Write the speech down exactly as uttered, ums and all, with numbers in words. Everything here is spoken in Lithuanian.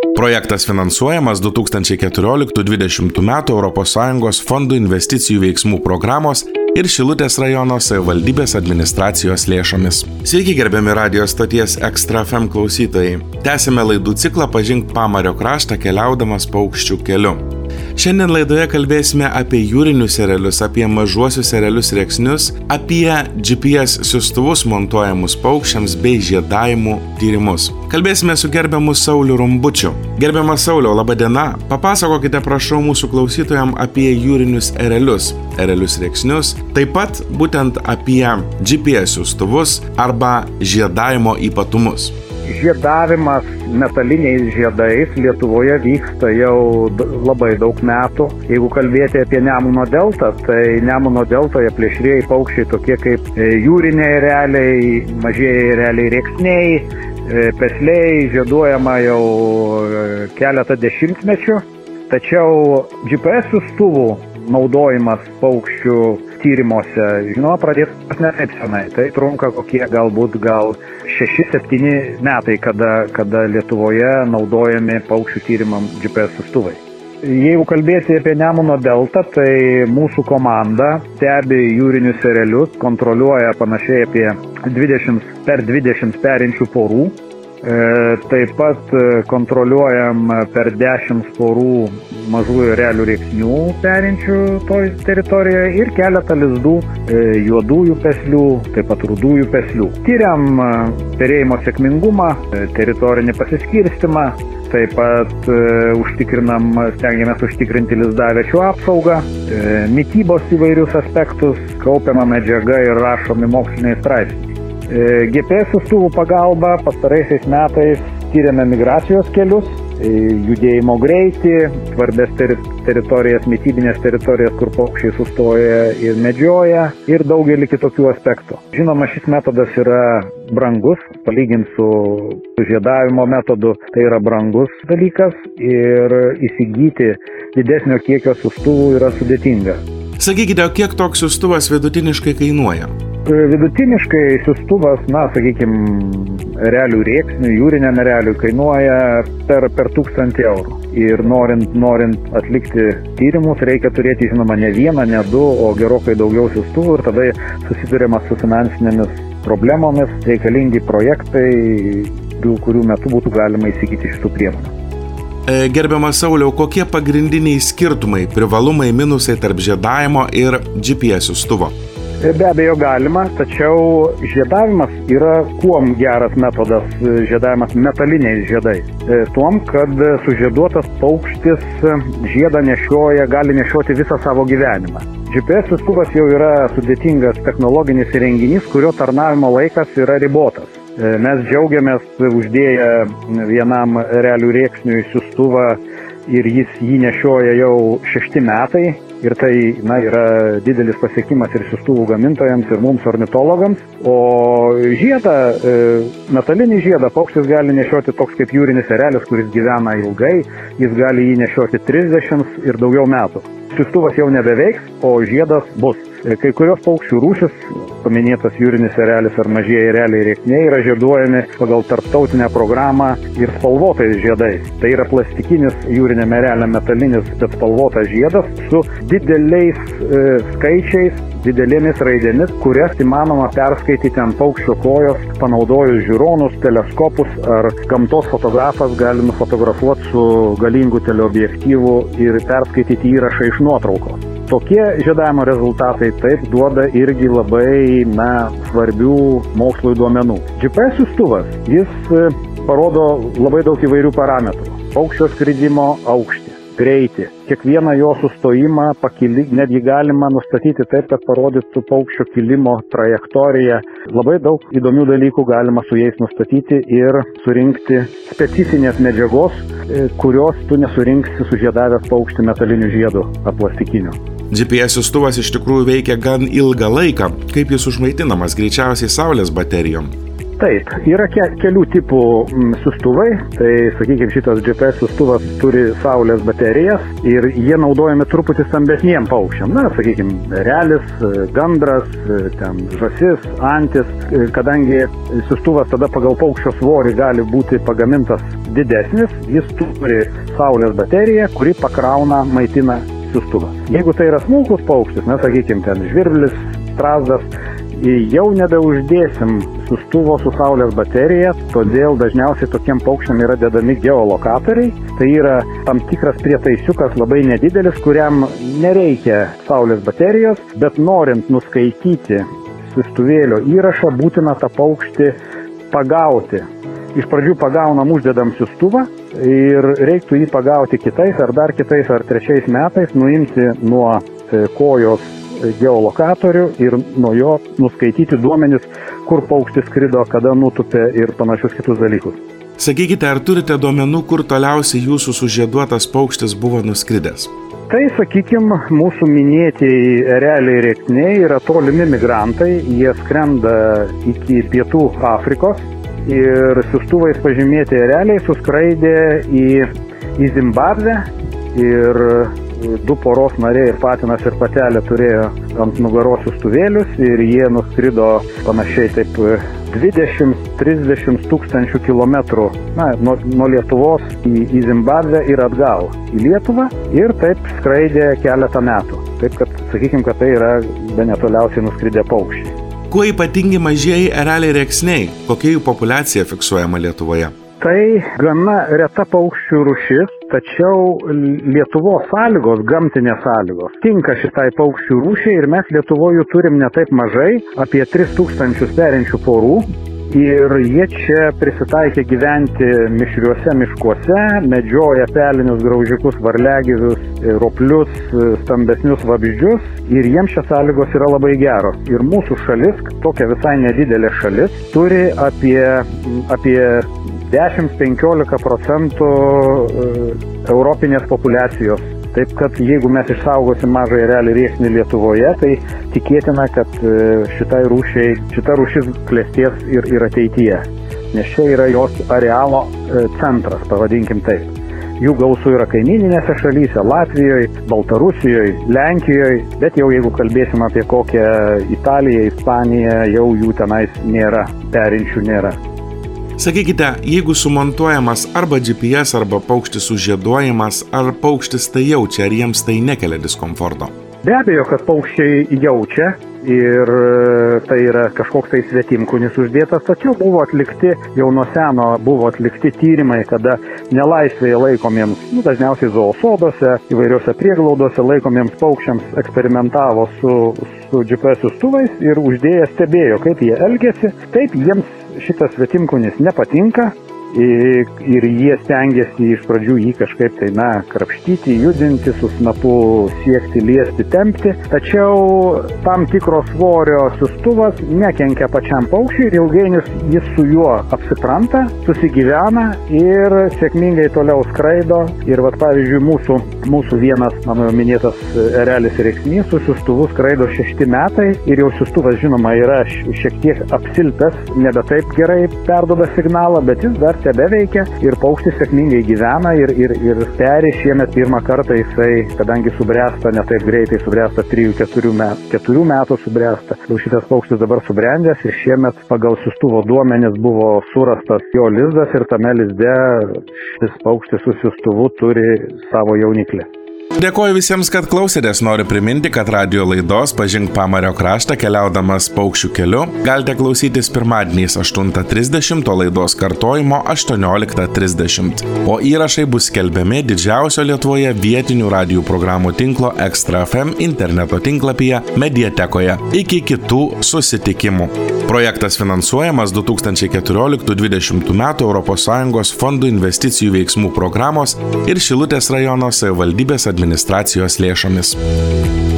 Projektas finansuojamas du tūkstančiai keturioliktų dvidešimtų metų Europos Sąjungos fondų investicijų veiksmų programos ir Šilutės rajono savivaldybės administracijos lėšomis. Sveiki gerbiami radijos stoties Extra F M klausytojai. Tęsime laidų ciklą Pažink Pamario kraštą keliaudamas paukščių keliu. Šiandien laidoje kalbėsime apie jūrinius erelius, apie mažuosius erelius rėksnius, apie G P S siųstuvus montuojamus paukščiams bei žiedavimų tyrimus. Kalbėsime su gerbiamu Sauliu Rumbučiu. Gerbiamas Sauliau, laba diena. Papasakokite prašau mūsų klausytojams apie jūrinius erelius, erelius rėksnius, taip pat būtent apie G P S siųstuvus arba žiedavimo ypatumus. Žiedavimas metaliniais žiedais Lietuvoje vyksta jau labai daug metų. Jeigu kalbėti apie Nemuno deltą, tai Nemuno deltoje plėšrieji paukščiai tokie kaip jūriniai ereliai, mažieji ereliai rėksniai, pesliai žieduojama jau keletą dešimtmečių. Tačiau G P S siųstuvų naudojimas paukščių tyrimuose, žinoma, pradėtas ne taip senai. Tai trunka kokie galbūt gal šeši septyni metai, kada, kada Lietuvoje naudojami paukščių tyrimam G P S siųstuvai. Jeigu kalbėti apie Nemuno deltą, tai mūsų komanda stebi jūrinius erelius, kontroliuoja panašiai apie dvidešimt per dvidešimt perinčių porų. Taip pat kontroliuojam per dešimt porų mažųjų erelių rėksnių perinčių toj teritorijoje ir keletą lizdų juodųjų peslių, taip pat rudųjų peslių. Tyriam perėjimo sėkmingumą, teritorinį pasiskirstimą, taip pat užtikrinam, stengiamės užtikrinti lizdaviečių apsaugą, mitybos įvairius aspektus, kaupiama medžiaga ir rašomi moksliniai straipsniai. G P S siųstuvų pagalba pastaraisiais metais tyrėme migracijos kelius, judėjimo greitį, svarbės ter- teritorijas, mitybinės teritorijas, kur paukščiai sustoja ir medžioja ir daugelį kitokių aspektų. Žinoma, šis metodas yra brangus, palyginti su žiedavimo metodu, tai yra brangus dalykas ir įsigyti didesnio kiekio siųstuvų yra sudėtinga. Sakykite, o kiek toks siųstuvas vidutiniškai kainuoja? Vidutiniškai siųstuvas, na, sakykime, erelių rėksnių, jūriniam ereliui kainuoja per, per tūkstantį eurų. Ir norint, norint atlikti tyrimus, reikia turėti, žinoma, ne vieną, ne du, o gerokai daugiau siųstuvų ir tada susiduriama su finansinėmis problemomis, reikalingi projektai, kurių metu būtų galima įsigyti šitų priemonių. Gerbiamas Sauliau, kokie pagrindiniai skirtumai, privalumai, minusai tarp žiedavimo ir G P S siųstuvo? Be abejo galima, tačiau žiedavimas yra kuom geras metodas, žiedavimas metaliniais žiedais. Tuom, kad sužieduotas paukštis žiedą nešioja, gali nešioti visą savo gyvenimą. G P S siųstuvas jau yra sudėtingas technologinis įrenginys, kurio tarnavimo laikas yra ribotas. Mes džiaugiamės uždėję vienam erelių rėksniui siųstuvą ir jis jį nešioja jau šešti metai. Ir tai, na, yra didelis pasiekimas ir siųstuvų gamintojams, ir mums ornitologams. O žiedą, metalinį žiedą paukštis gali nešioti toks kaip jūrinis erelis, kuris gyvena ilgai. Jis gali jį nešioti trisdešimt ir daugiau metų. Siųstuvas jau nebeveiks, o žiedas bus. Kai kurios paukščių rūšis, paminėtas jūrinis erelis ar mažieji ereliai rėksniai, yra žieduojami pagal tarptautinę programą ir spalvotais žiedais. Tai yra plastikinis jūriniam ereliam metalinis, bet spalvotas žiedas su dideliais e, skaičiais, didelėmis raidėmis, kurias įmanoma perskaityti ant paukščio kojos, panaudojus žiūronus, teleskopus ar gamtos fotografas gali nufotografuoti su galingu teleobjektyvu ir perskaityti įrašą iš nuotraukos. Tokie žiedavimo rezultatai taip duoda irgi labai, na, svarbių mokslui duomenų. G P S siųstuvas, jis parodo labai daug įvairių parametrų. Paukščio skridimo aukštį, greitį, kiekvieną jo sustojimą, pakili, netgi galima nustatyti taip, kad parodytų paukščio kilimo trajektoriją. Labai daug įdomių dalykų galima su jais nustatyti ir surinkti specifinės medžiagos, kurios tu nesurinksi sužiedavęs paukštį metaliniu žiedu ar plastikiniu. G P S siųstuvas iš tikrųjų veikia gan ilgą laiką. Kaip jis užmaitinamas? Greičiausiai saulės baterijom. Taip, yra ke kelių tipų m, siųstuvai, tai sakykime šitas G P S siųstuvas turi saulės baterijas ir jie naudojami truputį stambesniem paukščiam, na, sakykime, erelis, gandras, ten žąsis, antis, kadangi siųstuvas tada pagal paukščio svorį gali būti pagamintas didesnis, jis turi saulės bateriją, kuri pakrauna, maitina siųstuvą. Jeigu tai yra smulkus paukštis, na, sakykime, ten žvirblis, strazdas, jau nebeuždėsim siųstuvo su saulės baterija, todėl dažniausiai tokiem paukščiam yra dedami geolokatoriai. Tai yra tam tikras prietaisiukas labai nedidelis, kuriam nereikia saulės baterijos, bet norint nuskaityti siųstuvėlio įrašą, būtina tą paukštį pagauti. Iš pradžių pagaunam, uždedam siųstuvą ir reiktų jį pagauti kitais ar dar kitais ar trečiais metais, nuimti nuo kojos geolokatorių ir nuo jo nuskaityti duomenis, kur paukštis skrido, kada nutupė ir panašius kitus dalykus. Sakykite, ar turite duomenų, kur toliausiai jūsų sužieduotas paukštis buvo nuskridęs? Tai, sakykime, mūsų minėtieji ereliai rėksniai yra tolimi migrantai, jie skrenda iki Pietų Afrikos ir siųstuvais pažymėti ereliai suskraidė į, į Zimbabvę ir du poros nariai ir patinas ir patelė turėjo ant nugaros siųstuvėlius ir jie nuskrido panašiai taip dvidešimt trisdešimt tūkstančių kilometrų na, nuo, nuo Lietuvos į, į Zimbabvę ir atgal į Lietuvą ir taip skraidė keletą metų. Taip kad, sakykime, kad tai yra bene toliausiai nuskridę paukščiai. Kuo ypatingi mažieji ereliai rėksniai? Kokia jų populiacija fiksuojama Lietuvoje? Tai gana reta paukščių rūšis, tačiau Lietuvos sąlygos, gamtinės sąlygos, tinka šitai paukščių rūšiai ir mes Lietuvoje turim ne taip mažai, apie tris tūkstančius perinčių porų. Ir jie čia prisitaikė gyventi mišriuose miškuose, medžioja pelinius graužikus, varliagyvius, roplius, stambesnius vabzdžius ir jiems šios sąlygos yra labai geros. Ir mūsų šalis, tokia visai nedidelė šalis, turi apie, apie dešimt penkiolika procentų europinės populiacijos. Taip kad jeigu mes išsaugosim mažą erelį rėksnį Lietuvoje, tai tikėtina, kad šitai rūšiai, šita rūšis klestės ir, ir ateityje. Nes čia yra jos arealo centras, pavadinkim taip. Jų gausų yra kaimininėse šalyse, Latvijoje, Baltarusijoje, Lenkijoje, bet jau jeigu kalbėsim apie kokią Italiją, Ispaniją, jau jų tenais nėra, perinčių nėra. Sakykite, jeigu sumontuojamas arba G P S, arba paukštis sužieduojamas, ar paukštis tai jaučia, ar jiems tai nekelia diskomforto? Be abejo, kad paukščiai jaučia ir tai yra kažkoks tai svetimkūnis uždėtas, tačiau buvo atlikti, jau nuo seno buvo atlikti tyrimai, kada nelaisvėje laikomiems, nu, dažniausiai zoosodose, įvairiuose prieglaudose laikomiems paukščiams eksperimentavo su, su G P S siųstuvais ir uždėję stebėjo, kaip jie elgiasi. Taip, jiems šitas svetimkūnis nepatinka ir jie stengiasi iš pradžių jį kažkaip tai, na, krapštyti, judinti, su snapu siekti, liesti, tempti, tačiau tam tikro svorio siųstuvas nekenkia pačiam paukščiui ir ilgainiui jis su juo apsipranta, susigyvena ir sėkmingai toliau skraido. Ir vat, pavyzdžiui, mūsų, mūsų vienas, mano minėtas erelis rėksnys su siųstuvu skraido šešti metai ir jau siųstuvas, žinoma, yra šiek tiek apsilpęs, nebe taip gerai perduoda signalą, bet jis dar tebeveikia ir paukštis sėkmingai gyvena ir, ir, ir peri. Šiemet pirmą kartą jisai, kadangi subręsta ne taip greitai, subręsta trijų keturių metų, keturių metų subręsta. Jau šitas paukštis dabar subrendęs ir šiemet pagal siųstuvo duomenis buvo surastas jo lizdas ir tame lizde šis paukštis su siųstuvu turi savo jauniklį. Dėkoju visiems, kad klausėtės. Noriu priminti, kad radijo laidos Pažink Pamario kraštą keliaudamas paukščių keliu galite klausytis pirmadieniais aštuntą trisdešimt, o laidos kartojimo aštuonioliktą trisdešimt. O įrašai bus skelbiami didžiausio Lietuvoje vietinių radijų programų tinklo Extra F M interneto tinklapyje Mediatekoje. Iki kitų susitikimų. Projektas finansuojamas du tūkstančiai keturioliktų dvidešimtų metų Europos Sąjungos fondų investicijų veiksmų programos ir Šilutės rajono savivaldybės administracijos lėšomis.